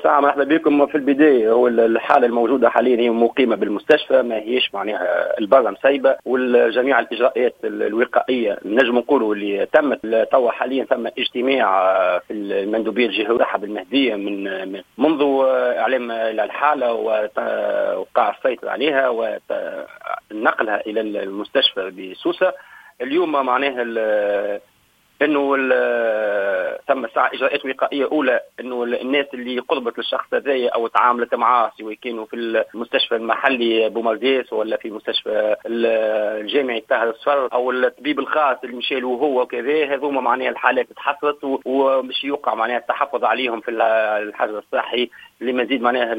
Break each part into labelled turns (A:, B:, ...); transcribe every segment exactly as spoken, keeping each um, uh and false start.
A: ساعة مرحبا بكم. في البداية هو الحالة الموجودة حاليا هي مقيمة بالمستشفى، ما هيش معناها البرة مسيبة، والجميع الإجراءات الوقائية نجم نقولوا اللي تمت توا حاليا. ثم اجتماع في المندوبية الجهوية بالمهدية من منذ إعلام الحالة ووقع السيطرة عليها ونقلها إلى المستشفى بسوسة. اليوم معناها انه تم ساعة اجراءات وقائيه اولى، انه الناس اللي قربت للشخص هذايا او تعاملت معاه سواء كانوا في المستشفى المحلي بومرديس ولا في مستشفى الجامعي طاهر الصفر او الطبيب الخاص اللي مشى له هو وكذا، هذوما معناها الحالات تحصلت ومش يوقع معناها التحفظ عليهم في الحجر الصحي لمزيد معناها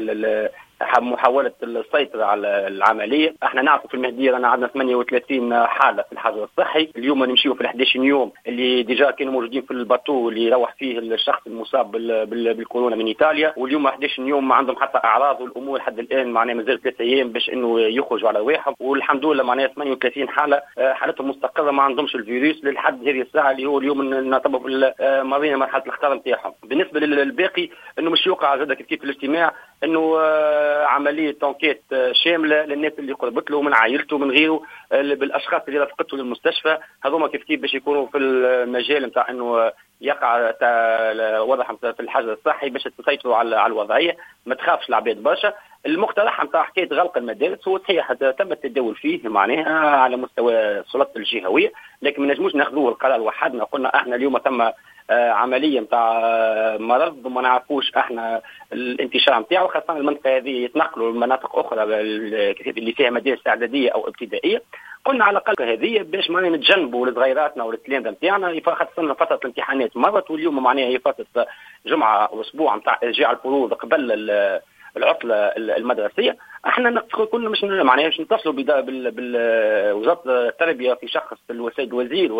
A: محاولة السيطرة على العملية. احنا نعرف في المهدية رانا عندنا ثمانية وثلاثين حالة في الحجر الصحي، اليوم نمشيو في الحداش يوم اللي ديجا كانوا موجودين في الباطو اللي روح فيه الشخص المصاب بالكورونا من ايطاليا، واليوم احداش يوم ما عندهم حتى اعراض، والامور لحد الان معناها مازال ثلاثة ايام باش انه يخرجوا على رواحهم، والحمد لله معناها ثمانية وثلاثين حالة حالتهم مستقرة ما عندهمش الفيروس للحد هذه الساعة اللي هو اليوم نعتبر في مارينا مرحلة الاختار نتاعهم. بالنسبة للباقي انه مش يوقع زاد كيف في الاجتماع انه عمليه تنكيت شامله للناس اللي قربت له من عائلته من غيره بالاشخاص اللي رافقته للمستشفى، هذوما كيف كيف باش يكونوا في المجال نتاع انه يقع وضعهم في الحجر الصحي باش تسيطروا على على الوضعيه. ما تخافش العباد برشا. المقترح نتاع حكايه غلق المدارس هو صحيح تم التداول فيه معناها على مستوى السلطات الجهويه، لكن ما نجموش ناخذوه القرار وحدنا. قلنا احنا اليوم تم عمليه نتاع مرض وما نعرفوش احنا الانتشار نتاعو، خاصه المنطقه هذه يتنقلوا لمناطق اخرى اللي فيها مدارس اعداديه او ابتدائيه. قلنا على الاقل هذه باش معناها نتجنبوا لصغيراتنا والتلامذه نتاعنا، خاصه فتره الامتحانات مرت، واليوم معناها هي فتره جمعه واسبوع نتاع ارجاع الفروض قبل العطله المدرسيه. احنا كنا مش معناها باش نتصلوا بوزاره التربيه في شخص السيد الوزير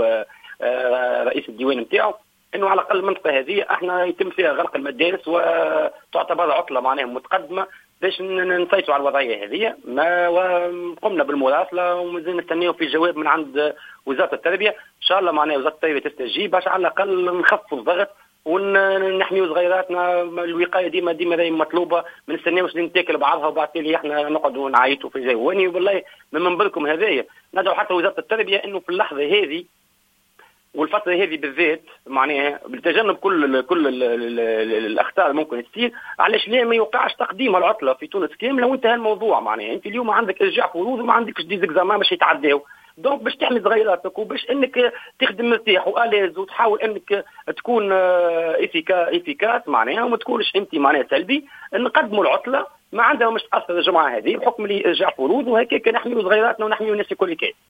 A: ورئيس الديوان نتاعو انه على الاقل المنطقه هذه احنا يتم فيها غلق المدارس وتعتبر عطله معناها متقدمه باش نسيطروا على الوضعيه هذه. ما وقمنا بالمراسله ومازال نستناو في جواب من عند وزاره التربيه، ان شاء الله معناها وزاره التربيه تستجيب باش على الاقل نخففوا الضغط ونحميوا صغيراتنا. الوقايه ديما ديما مطلوبه، ما نستناوش نتاكل بعضها وبعد تالي احنا نقعدوا نعيطوا في جواني. والله من منبركم هذايا ندعو حتى وزاره التربيه انه في اللحظه هذه والفتره هذه بالذات معناها بالتجنب كل كل الاخطاء ممكن تصير، علاش لا ما يوقعش تقديم العطله في تونس كامله وانتهى الموضوع. معناها انت اليوم عندك ارجاع فروض وما عندكش دي زكزامان باش يتعداو، دونك باش تحمي صغيراتك وباش انك تخدم مرتاح والاز وتحاول انك تكون افيكا افيكاس معناها وما تكونش انت معناها سلبي، نقدموا العطله ما عندها مش تاثر الجمعه هذه بحكم لي ارجاع فروض وهكاك نحميو صغيراتنا ونحميو الناس الكل كاين.